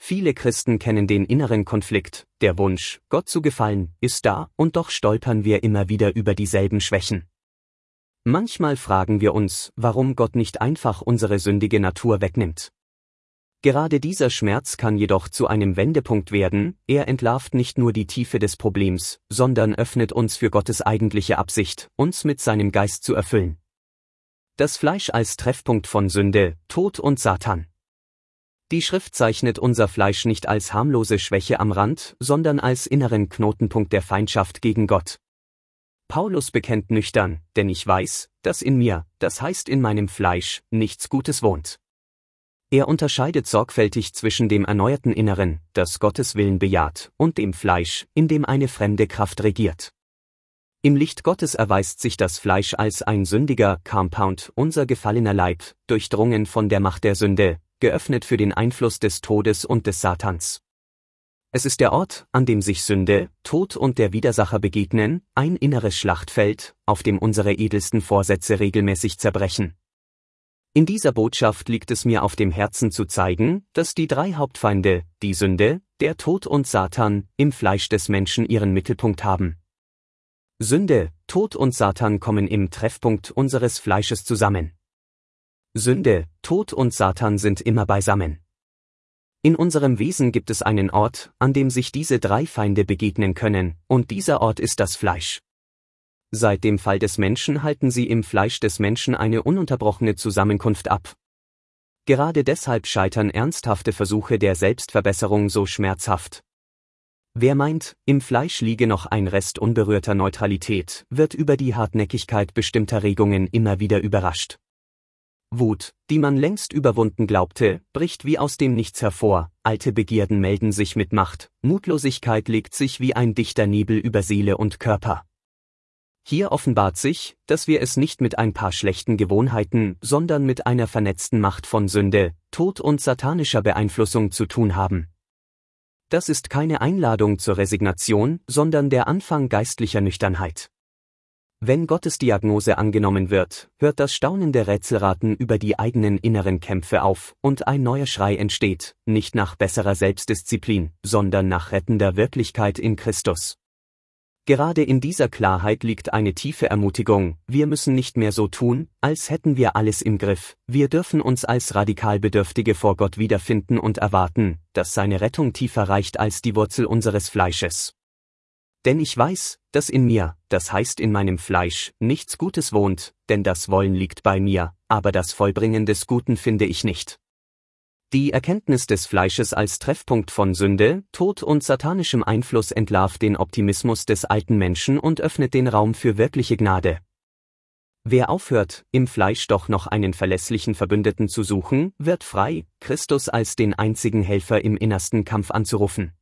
Viele Christen kennen den inneren Konflikt, der Wunsch, Gott zu gefallen, ist da, und doch stolpern wir immer wieder über dieselben Schwächen. Manchmal fragen wir uns, warum Gott nicht einfach unsere sündige Natur wegnimmt. Gerade dieser Schmerz kann jedoch zu einem Wendepunkt werden, er entlarvt nicht nur die Tiefe des Problems, sondern öffnet uns für Gottes eigentliche Absicht, uns mit seinem Geist zu erfüllen. Das Fleisch als Treffpunkt von Sünde, Tod und Satan. Die Schrift zeichnet unser Fleisch nicht als harmlose Schwäche am Rand, sondern als inneren Knotenpunkt der Feindschaft gegen Gott. Paulus bekennt nüchtern, denn ich weiß, dass in mir, das heißt in meinem Fleisch, nichts Gutes wohnt. Er unterscheidet sorgfältig zwischen dem erneuerten Inneren, das Gottes Willen bejaht, und dem Fleisch, in dem eine fremde Kraft regiert. Im Licht Gottes erweist sich das Fleisch als ein sündiger Compound, unser gefallener Leib, durchdrungen von der Macht der Sünde, geöffnet für den Einfluss des Todes und des Satans. Es ist der Ort, an dem sich Sünde, Tod und der Widersacher begegnen, ein inneres Schlachtfeld, auf dem unsere edelsten Vorsätze regelmäßig zerbrechen. In dieser Botschaft liegt es mir auf dem Herzen zu zeigen, dass die drei Hauptfeinde, die Sünde, der Tod und Satan, im Fleisch des Menschen ihren Mittelpunkt haben. Sünde, Tod und Satan kommen im Treffpunkt unseres Fleisches zusammen. Sünde, Tod und Satan sind immer beisammen. In unserem Wesen gibt es einen Ort, an dem sich diese drei Feinde begegnen können, und dieser Ort ist das Fleisch. Seit dem Fall des Menschen halten sie im Fleisch des Menschen eine ununterbrochene Zusammenkunft ab. Gerade deshalb scheitern ernsthafte Versuche der Selbstverbesserung so schmerzhaft. Wer meint, im Fleisch liege noch ein Rest unberührter Neutralität, wird über die Hartnäckigkeit bestimmter Regungen immer wieder überrascht. Wut, die man längst überwunden glaubte, bricht wie aus dem Nichts hervor, alte Begierden melden sich mit Macht, Mutlosigkeit legt sich wie ein dichter Nebel über Seele und Körper. Hier offenbart sich, dass wir es nicht mit ein paar schlechten Gewohnheiten, sondern mit einer vernetzten Macht von Sünde, Tod und satanischer Beeinflussung zu tun haben. Das ist keine Einladung zur Resignation, sondern der Anfang geistlicher Nüchternheit. Wenn Gottes Diagnose angenommen wird, hört das staunende Rätselraten über die eigenen inneren Kämpfe auf, und ein neuer Schrei entsteht, nicht nach besserer Selbstdisziplin, sondern nach rettender Wirklichkeit in Christus. Gerade in dieser Klarheit liegt eine tiefe Ermutigung, wir müssen nicht mehr so tun, als hätten wir alles im Griff, wir dürfen uns als radikal Bedürftige vor Gott wiederfinden und erwarten, dass seine Rettung tiefer reicht als die Wurzel unseres Fleisches. Denn ich weiß, dass in mir, das heißt in meinem Fleisch, nichts Gutes wohnt, denn das Wollen liegt bei mir, aber das Vollbringen des Guten finde ich nicht. Die Erkenntnis des Fleisches als Treffpunkt von Sünde, Tod und satanischem Einfluss entlarvt den Optimismus des alten Menschen und öffnet den Raum für wirkliche Gnade. Wer aufhört, im Fleisch doch noch einen verlässlichen Verbündeten zu suchen, wird frei, Christus als den einzigen Helfer im innersten Kampf anzurufen.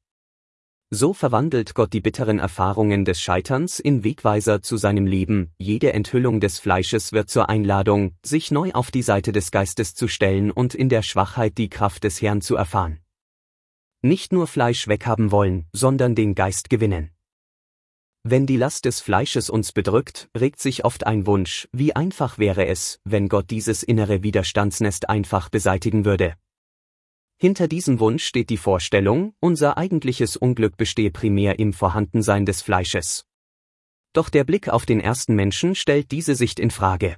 So verwandelt Gott die bitteren Erfahrungen des Scheiterns in Wegweiser zu seinem Leben, jede Enthüllung des Fleisches wird zur Einladung, sich neu auf die Seite des Geistes zu stellen und in der Schwachheit die Kraft des Herrn zu erfahren. Nicht nur Fleisch weghaben wollen, sondern den Geist gewinnen. Wenn die Last des Fleisches uns bedrückt, regt sich oft ein Wunsch, wie einfach wäre es, wenn Gott dieses innere Widerstandsnest einfach beseitigen würde. Hinter diesem Wunsch steht die Vorstellung, unser eigentliches Unglück bestehe primär im Vorhandensein des Fleisches. Doch der Blick auf den ersten Menschen stellt diese Sicht in Frage.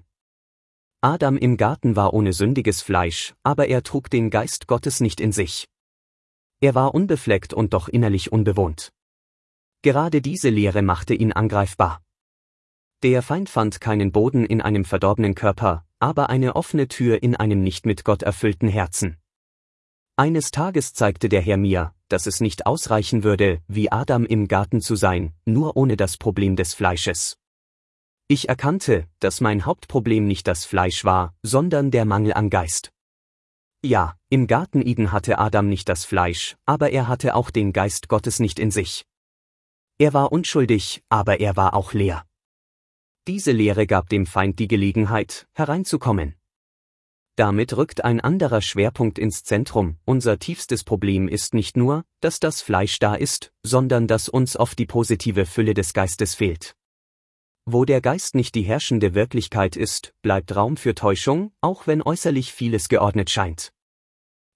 Adam im Garten war ohne sündiges Fleisch, aber er trug den Geist Gottes nicht in sich. Er war unbefleckt und doch innerlich unbewohnt. Gerade diese Leere machte ihn angreifbar. Der Feind fand keinen Boden in einem verdorbenen Körper, aber eine offene Tür in einem nicht mit Gott erfüllten Herzen. Eines Tages zeigte der Herr mir, dass es nicht ausreichen würde, wie Adam im Garten zu sein, nur ohne das Problem des Fleisches. Ich erkannte, dass mein Hauptproblem nicht das Fleisch war, sondern der Mangel an Geist. Ja, im Garten Eden hatte Adam nicht das Fleisch, aber er hatte auch den Geist Gottes nicht in sich. Er war unschuldig, aber er war auch leer. Diese Leere gab dem Feind die Gelegenheit, hereinzukommen. Damit rückt ein anderer Schwerpunkt ins Zentrum, unser tiefstes Problem ist nicht nur, dass das Fleisch da ist, sondern dass uns oft die positive Fülle des Geistes fehlt. Wo der Geist nicht die herrschende Wirklichkeit ist, bleibt Raum für Täuschung, auch wenn äußerlich vieles geordnet scheint.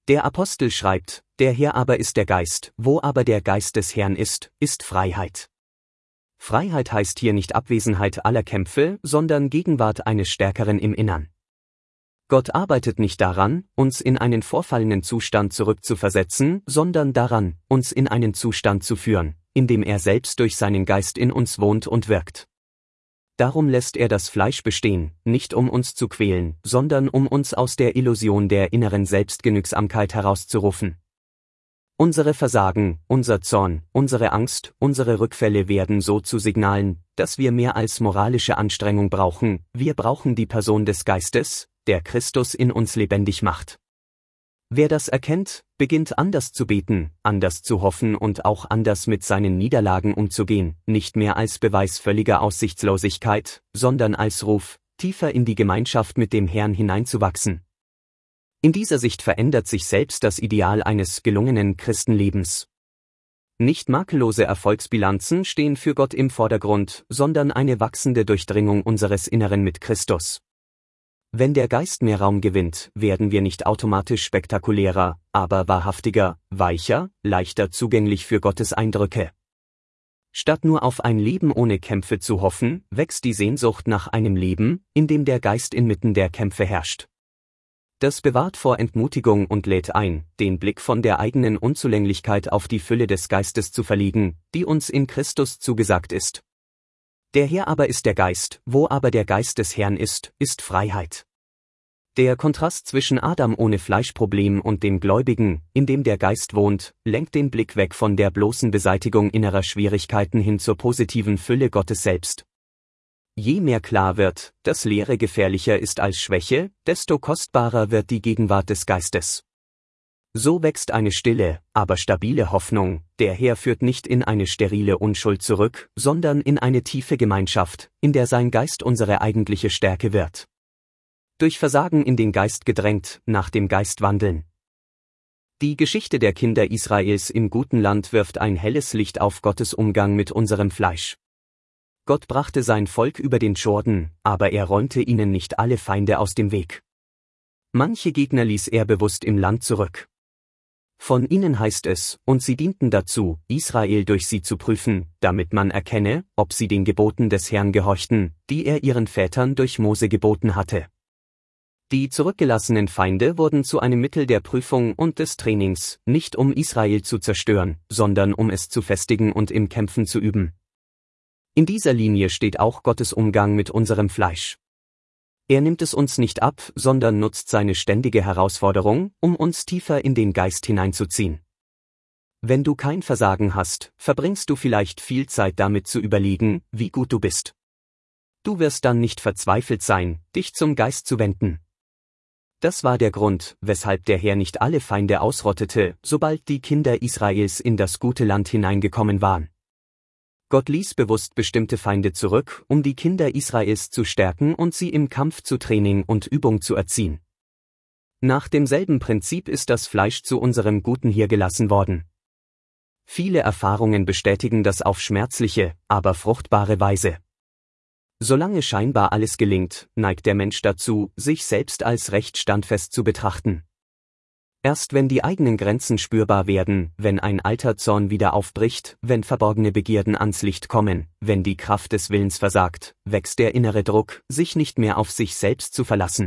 Der Apostel schreibt, der Herr aber ist der Geist, wo aber der Geist des Herrn ist Freiheit. Freiheit heißt hier nicht Abwesenheit aller Kämpfe, sondern Gegenwart eines Stärkeren im Innern. Gott arbeitet nicht daran, uns in einen vorfallenen Zustand zurückzuversetzen, sondern daran, uns in einen Zustand zu führen, in dem er selbst durch seinen Geist in uns wohnt und wirkt. Darum lässt er das Fleisch bestehen, nicht um uns zu quälen, sondern um uns aus der Illusion der inneren Selbstgenügsamkeit herauszurufen. Unsere Versagen, unser Zorn, unsere Angst, unsere Rückfälle werden so zu Signalen, dass wir mehr als moralische Anstrengung brauchen, wir brauchen die Person des Geistes, der Christus in uns lebendig macht. Wer das erkennt, beginnt anders zu beten, anders zu hoffen und auch anders mit seinen Niederlagen umzugehen, nicht mehr als Beweis völliger Aussichtslosigkeit, sondern als Ruf, tiefer in die Gemeinschaft mit dem Herrn hineinzuwachsen. In dieser Sicht verändert sich selbst das Ideal eines gelungenen Christenlebens. Nicht makellose Erfolgsbilanzen stehen für Gott im Vordergrund, sondern eine wachsende Durchdringung unseres Inneren mit Christus. Wenn der Geist mehr Raum gewinnt, werden wir nicht automatisch spektakulärer, aber wahrhaftiger, weicher, leichter zugänglich für Gottes Eindrücke. Statt nur auf ein Leben ohne Kämpfe zu hoffen, wächst die Sehnsucht nach einem Leben, in dem der Geist inmitten der Kämpfe herrscht. Das bewahrt vor Entmutigung und lädt ein, den Blick von der eigenen Unzulänglichkeit auf die Fülle des Geistes zu verlegen, die uns in Christus zugesagt ist. Der Herr aber ist der Geist, wo aber der Geist des Herrn ist Freiheit. Der Kontrast zwischen Adam ohne Fleischproblem und dem Gläubigen, in dem der Geist wohnt, lenkt den Blick weg von der bloßen Beseitigung innerer Schwierigkeiten hin zur positiven Fülle Gottes selbst. Je mehr klar wird, dass Lehre gefährlicher ist als Schwäche, desto kostbarer wird die Gegenwart des Geistes. So wächst eine stille, aber stabile Hoffnung, der Herr führt nicht in eine sterile Unschuld zurück, sondern in eine tiefe Gemeinschaft, in der sein Geist unsere eigentliche Stärke wird. Durch Versagen in den Geist gedrängt, nach dem Geist wandeln. Die Geschichte der Kinder Israels im guten Land wirft ein helles Licht auf Gottes Umgang mit unserem Fleisch. Gott brachte sein Volk über den Jordan, aber er räumte ihnen nicht alle Feinde aus dem Weg. Manche Gegner ließ er bewusst im Land zurück. Von ihnen heißt es, und sie dienten dazu, Israel durch sie zu prüfen, damit man erkenne, ob sie den Geboten des Herrn gehorchten, die er ihren Vätern durch Mose geboten hatte. Die zurückgelassenen Feinde wurden zu einem Mittel der Prüfung und des Trainings, nicht um Israel zu zerstören, sondern um es zu festigen und im Kämpfen zu üben. In dieser Linie steht auch Gottes Umgang mit unserem Fleisch. Er nimmt es uns nicht ab, sondern nutzt seine ständige Herausforderung, um uns tiefer in den Geist hineinzuziehen. Wenn du kein Versagen hast, verbringst du vielleicht viel Zeit damit zu überlegen, wie gut du bist. Du wirst dann nicht verzweifelt sein, dich zum Geist zu wenden. Das war der Grund, weshalb der Herr nicht alle Feinde ausrottete, sobald die Kinder Israels in das gute Land hineingekommen waren. Gott ließ bewusst bestimmte Feinde zurück, um die Kinder Israels zu stärken und sie im Kampf zu Training und Übung zu erziehen. Nach demselben Prinzip ist das Fleisch zu unserem Guten hier gelassen worden. Viele Erfahrungen bestätigen das auf schmerzliche, aber fruchtbare Weise. Solange scheinbar alles gelingt, neigt der Mensch dazu, sich selbst als recht standfest zu betrachten. Erst wenn die eigenen Grenzen spürbar werden, wenn ein alter Zorn wieder aufbricht, wenn verborgene Begierden ans Licht kommen, wenn die Kraft des Willens versagt, wächst der innere Druck, sich nicht mehr auf sich selbst zu verlassen.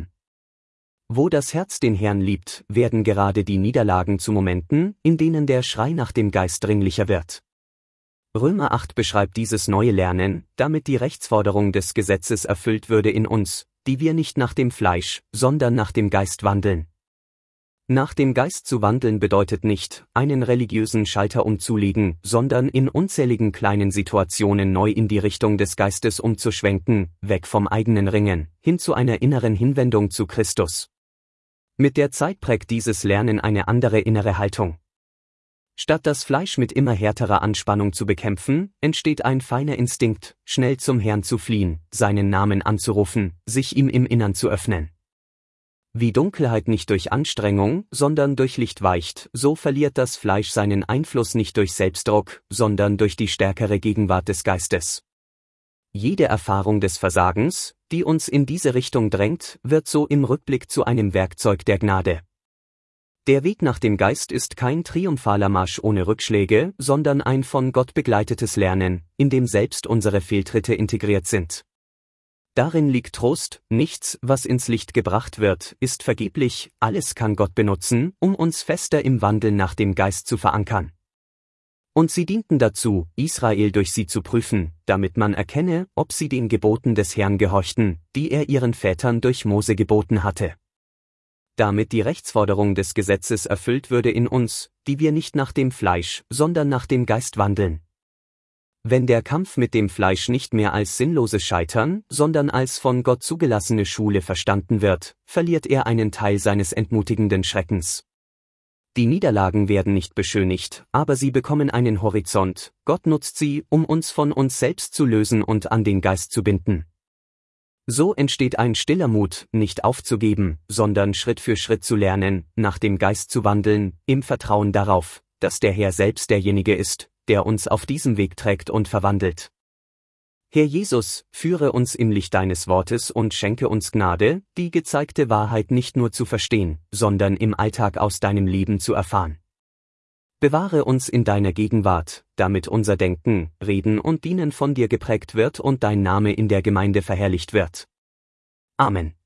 Wo das Herz den Herrn liebt, werden gerade die Niederlagen zu Momenten, in denen der Schrei nach dem Geist dringlicher wird. Römer 8 beschreibt dieses neue Lernen, damit die Rechtsforderung des Gesetzes erfüllt würde in uns, die wir nicht nach dem Fleisch, sondern nach dem Geist wandeln. Nach dem Geist zu wandeln bedeutet nicht, einen religiösen Schalter umzulegen, sondern in unzähligen kleinen Situationen neu in die Richtung des Geistes umzuschwenken, weg vom eigenen Ringen, hin zu einer inneren Hinwendung zu Christus. Mit der Zeit prägt dieses Lernen eine andere innere Haltung. Statt das Fleisch mit immer härterer Anspannung zu bekämpfen, entsteht ein feiner Instinkt, schnell zum Herrn zu fliehen, seinen Namen anzurufen, sich ihm im Innern zu öffnen. Wie Dunkelheit nicht durch Anstrengung, sondern durch Licht weicht, so verliert das Fleisch seinen Einfluss nicht durch Selbstdruck, sondern durch die stärkere Gegenwart des Geistes. Jede Erfahrung des Versagens, die uns in diese Richtung drängt, wird so im Rückblick zu einem Werkzeug der Gnade. Der Weg nach dem Geist ist kein triumphaler Marsch ohne Rückschläge, sondern ein von Gott begleitetes Lernen, in dem selbst unsere Fehltritte integriert sind. Darin liegt Trost, nichts, was ins Licht gebracht wird, ist vergeblich, alles kann Gott benutzen, um uns fester im Wandel nach dem Geist zu verankern. Und sie dienten dazu, Israel durch sie zu prüfen, damit man erkenne, ob sie den Geboten des Herrn gehorchten, die er ihren Vätern durch Mose geboten hatte. Damit die Rechtsforderung des Gesetzes erfüllt würde in uns, die wir nicht nach dem Fleisch, sondern nach dem Geist wandeln. Wenn der Kampf mit dem Fleisch nicht mehr als sinnloses Scheitern, sondern als von Gott zugelassene Schule verstanden wird, verliert er einen Teil seines entmutigenden Schreckens. Die Niederlagen werden nicht beschönigt, aber sie bekommen einen Horizont, Gott nutzt sie, um uns von uns selbst zu lösen und an den Geist zu binden. So entsteht ein stiller Mut, nicht aufzugeben, sondern Schritt für Schritt zu lernen, nach dem Geist zu wandeln, im Vertrauen darauf, dass der Herr selbst derjenige ist, der uns auf diesem Weg trägt und verwandelt. Herr Jesus, führe uns im Licht deines Wortes und schenke uns Gnade, die gezeigte Wahrheit nicht nur zu verstehen, sondern im Alltag aus deinem Leben zu erfahren. Bewahre uns in deiner Gegenwart, damit unser Denken, Reden und Dienen von dir geprägt wird und dein Name in der Gemeinde verherrlicht wird. Amen.